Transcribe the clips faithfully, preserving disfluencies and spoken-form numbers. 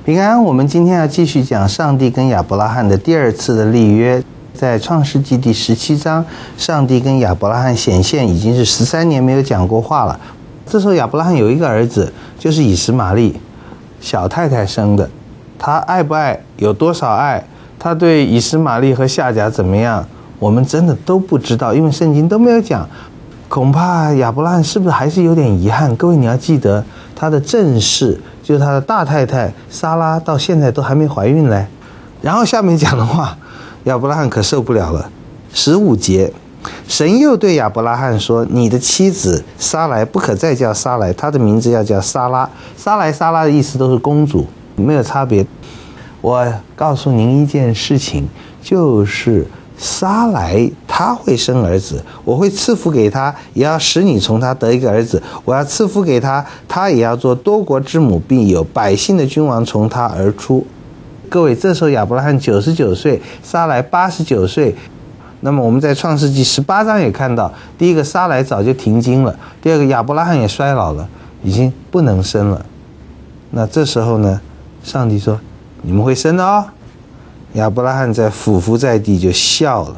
平安，我们今天要继续讲上帝跟亚伯拉罕的第二次的立约。在创世纪第十七章，上帝跟亚伯拉罕显现，已经是十三年没有讲过话了。这时候亚伯拉罕有一个儿子，就是以实玛利，小太太生的。他爱不爱，有多少爱，他对以实玛利和夏甲怎么样，我们真的都不知道，因为圣经都没有讲。恐怕亚伯拉罕是不是还是有点遗憾？各位你要记得，他的正室就是他的大太太撒拉到现在都还没怀孕嘞。然后下面讲的话，亚伯拉罕可受不了了。十五节，神又对亚伯拉罕说：你的妻子撒莱不可再叫撒莱，她的名字要叫撒拉。撒莱撒拉的意思都是公主，没有差别。我告诉您一件事情，就是撒莱他会生儿子，我会赐福给他，也要使你从他得一个儿子。我要赐福给他，他也要做多国之母，并有百姓的君王从他而出。各位，这时候亚伯拉罕九十九岁，撒莱八十九岁。那么我们在创世纪十八章也看到，第一个撒莱早就停经了，第二个亚伯拉罕也衰老了，已经不能生了。那这时候呢，上帝说你们会生的哦。亚伯拉罕在俯伏在地就笑了。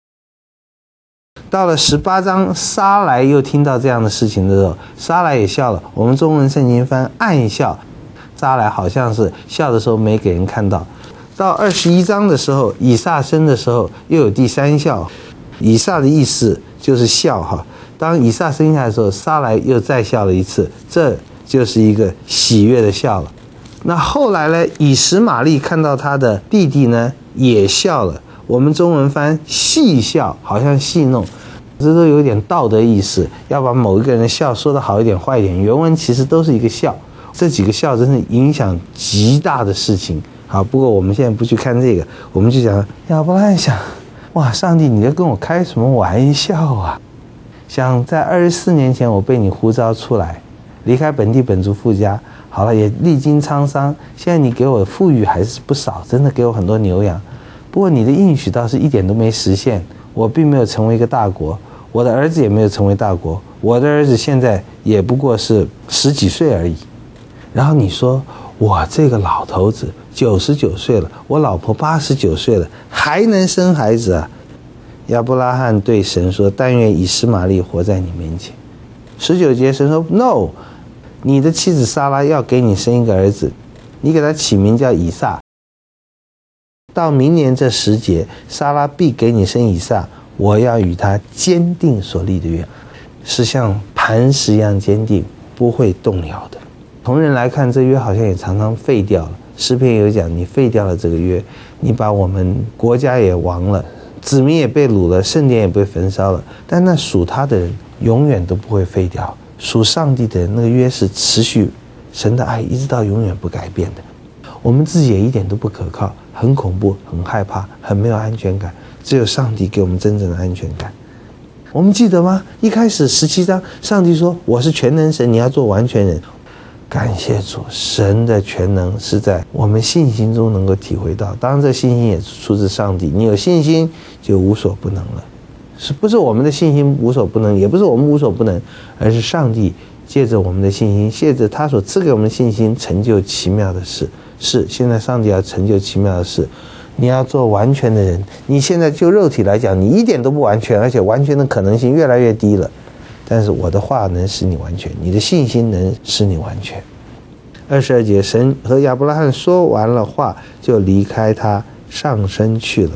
到了十八章，撒莱又听到这样的事情的时候，撒莱也笑了。我们中文圣经翻暗笑，撒莱好像是笑的时候没给人看到。到二十一章的时候，以撒生的时候又有第三笑。以撒的意思就是笑哈。当以撒生下来的时候，撒莱又再笑了一次，这就是一个喜悦的笑了。那后来呢，以实玛利看到他的弟弟呢也笑了。我们中文翻戏笑，好像戏弄，这都有点道德意识，要把某一个人的笑说得好一点坏一点。原文其实都是一个笑，这几个笑真是影响极大的事情。好，不过我们现在不去看这个，我们就讲亚伯拉罕想，哇，上帝你在跟我开什么玩笑啊？想在二十四年前我被你呼召出来，离开本地本族父家，好了，也历经沧桑，现在你给我富裕还是不少，真的给我很多牛羊。不过你的应许倒是一点都没实现，我并没有成为一个大国，我的儿子也没有成为大国，我的儿子现在也不过是十几岁而已。然后你说我这个老头子九十九岁了，我老婆八十九岁了，还能生孩子啊？亚伯拉罕对神说：但愿以实玛利活在你面前。十九节，神说 No， 你的妻子撒拉要给你生一个儿子，你给他起名叫以撒。到明年这时节，撒拉必给你生以撒，我要与他坚定所立的约，是像磐石一样坚定，不会动摇的。同人来看，这约好像也常常废掉了。诗篇有讲，你废掉了这个约，你把我们国家也亡了，子民也被掳了，圣殿也被焚烧了。但那属他的人永远都不会废掉，属上帝的人，那个约是持续，神的爱一直到永远不改变的。我们自己也一点都不可靠，很恐怖，很害怕，很没有安全感。只有上帝给我们真正的安全感。我们记得吗？一开始十七章，上帝说我是全能神，你要做完全人。感谢主，神的全能是在我们信心中能够体会到，当然这信心也出自上帝，你有信心就无所不能了。是不是我们的信心无所不能，也不是我们无所不能，而是上帝借着我们的信心，借着他所赐给我们的信心，成就奇妙的事。是，现在上帝要成就奇妙的事，你要做完全的人。你现在就肉体来讲，你一点都不完全，而且完全的可能性越来越低了。但是我的话能使你完全，你的信心能使你完全。二十二节，神和亚伯拉罕说完了话，就离开他上升去了。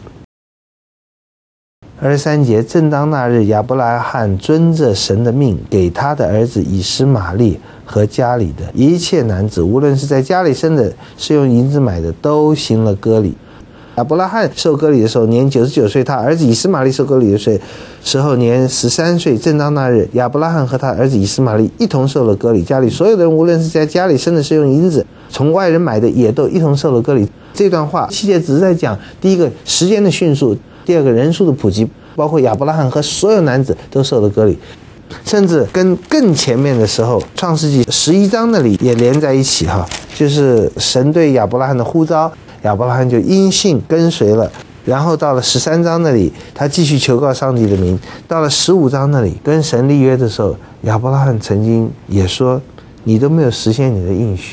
二十三节，正当那日，亚伯拉罕遵着神的命，给他的儿子以实玛利和家里的一切男子，无论是在家里生的，是用银子买的，都行了割礼。亚伯拉罕受割礼的时候年九十九岁，他儿子以实玛利受割礼的时候年十三岁。正当那日，亚伯拉罕和他儿子以实玛利一同受了割礼，家里所有的人，无论是在家里生的，是用银子从外人买的，也都一同受了割礼。这段话细节只是在讲第一个时间的迅速，第二个人数的普及，包括亚伯拉罕和所有男子都受了割礼，甚至跟更前面的时候，创世纪十一章那里也连在一起哈，就是神对亚伯拉罕的呼召，亚伯拉罕就因信跟随了。然后到了十三章那里，他继续求告上帝的名。到了十五章那里，跟神立约的时候，亚伯拉罕曾经也说：“你都没有实现你的应许，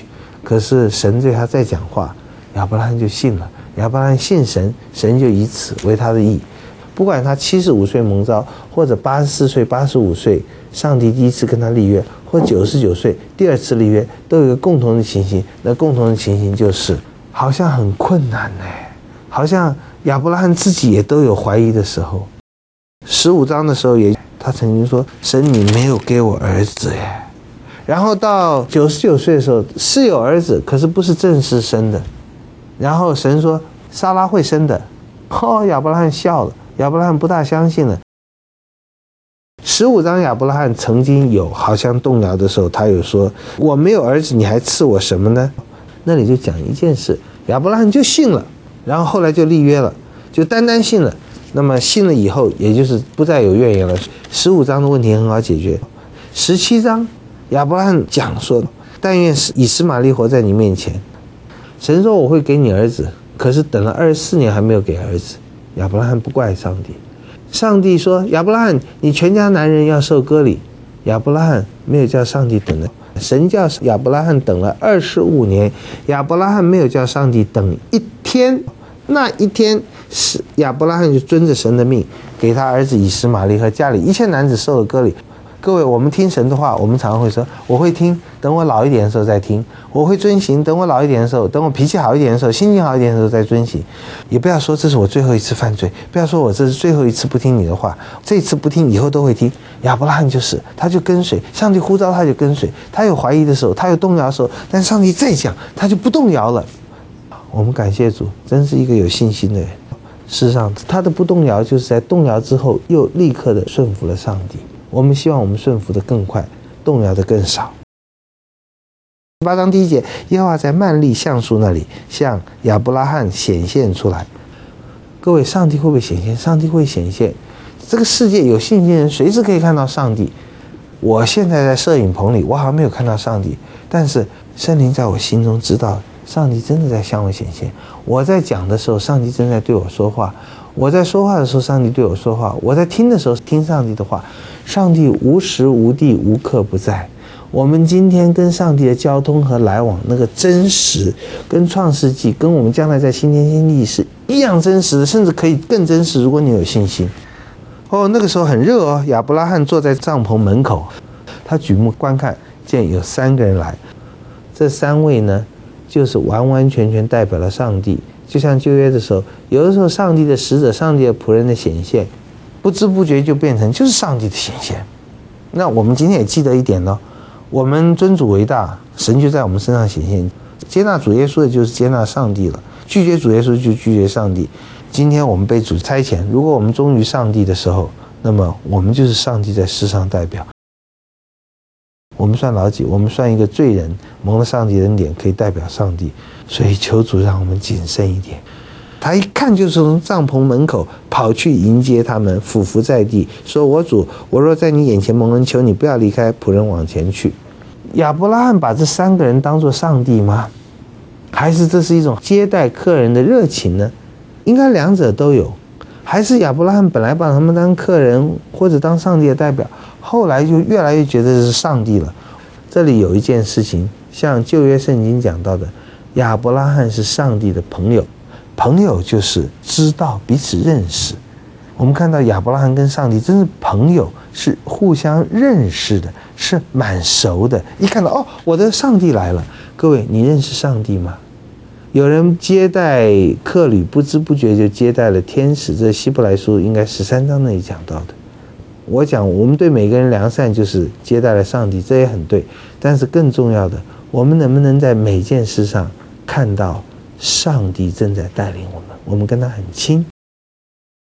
可是神对他再讲话，亚伯拉罕就信了。亚伯拉罕信神，神就以此为他的义。不管他七十五岁蒙召，或者八十四岁、八十五岁，上帝第一次跟他立约，或九十九岁第二次立约，都有一个共同的情形。那共同的情形就是，好像很困难呢，好像亚伯拉罕自己也都有怀疑的时候。十五章的时候也，他曾经说：“神，你没有给我儿子耶。”然后到九十九岁的时候，是有儿子，可是不是正式生的。然后神说：“撒拉会生的。”哦，亚伯拉罕笑了。亚伯拉罕不大相信了。十五章亚伯拉罕曾经有好像动摇的时候，他有说：“我没有儿子，你还赐我什么呢？”那里就讲一件事，亚伯拉罕就信了，然后后来就立约了，就单单信了。那么信了以后，也就是不再有怨言了。十五章的问题很好解决。十七章亚伯拉罕讲说：“但愿以实玛利活在你面前。”神说：“我会给你儿子。”可是等了二十四年还没有给儿子。亚伯拉罕不怪上帝。上帝说：“亚伯拉罕，你全家男人要受割礼。”亚伯拉罕没有叫上帝等了，神叫亚伯拉罕等了二十五年。亚伯拉罕没有叫上帝等一天，那一天是亚伯拉罕就遵着神的命，给他儿子以实玛利和家里一切男子受了割礼。各位，我们听神的话，我们常常会说：“我会听，等我老一点的时候再听；我会遵行，等我老一点的时候，等我脾气好一点的时候，心情好一点的时候再遵行。”也不要说这是我最后一次犯罪，不要说我这是最后一次不听你的话，这次不听以后都会听。亚伯拉罕就是，他就跟随上帝呼召，他就跟随。他有怀疑的时候，他有动摇的时候，但上帝再讲，他就不动摇了。我们感谢主，真是一个有信心的人。事实上，他的不动摇就是在动摇之后又立刻的顺服了上帝。我们希望我们顺服的更快，动摇的更少。十八章第一节，耶和华在幔利橡树那里向亚伯拉罕显现出来。各位，上帝会不会显现？上帝会显现。这个世界有信心的人随时可以看到上帝。我现在在摄影棚里，我好像没有看到上帝，但是圣灵在我心中知道，上帝真的在向我显现。我在讲的时候，上帝正在对我说话；我在说话的时候，上帝对我说话；我在听的时候，听上帝的话。上帝无时无地无刻不在。我们今天跟上帝的交通和来往，那个真实，跟创世纪，跟我们将来在新天新地是一样真实的，甚至可以更真实。如果你有信心，哦，那个时候很热哦。亚伯拉罕坐在帐篷门口，他举目观看，见有三个人来。这三位呢，就是完完全全代表了上帝。就像旧约的时候，有的时候上帝的使者、上帝的仆人的显现，不知不觉就变成就是上帝的显现。那我们今天也记得一点呢，我们尊主为大，神就在我们身上显现。接纳主耶稣的就是接纳上帝了，拒绝主耶稣就拒绝上帝。今天我们被主差遣，如果我们忠于上帝的时候，那么我们就是上帝在世上代表。我们算老几？我们算一个罪人，蒙了上帝的恩典，可以代表上帝。所以求主让我们谨慎一点。他一看就是从帐篷门口跑去迎接他们，俯伏在地，说：“我主，我若在你眼前蒙恩，求你不要离开仆人往前去。”亚伯拉罕把这三个人当作上帝吗？还是这是一种接待客人的热情呢？应该两者都有。还是亚伯拉罕本来把他们当客人或者当上帝的代表，后来就越来越觉得是上帝了。这里有一件事情，像旧约圣经讲到的，亚伯拉罕是上帝的朋友。朋友就是知道彼此认识。我们看到亚伯拉罕跟上帝真是朋友，是互相认识的，是蛮熟的。一看到哦，我的上帝来了。各位，你认识上帝吗？有人接待客旅，不知不觉就接待了天使，这希伯来书应该十三章那里讲到的。我讲我们对每个人良善，就是接待了上帝，这也很对。但是更重要的，我们能不能在每件事上看到上帝正在带领我们，我们跟他很亲。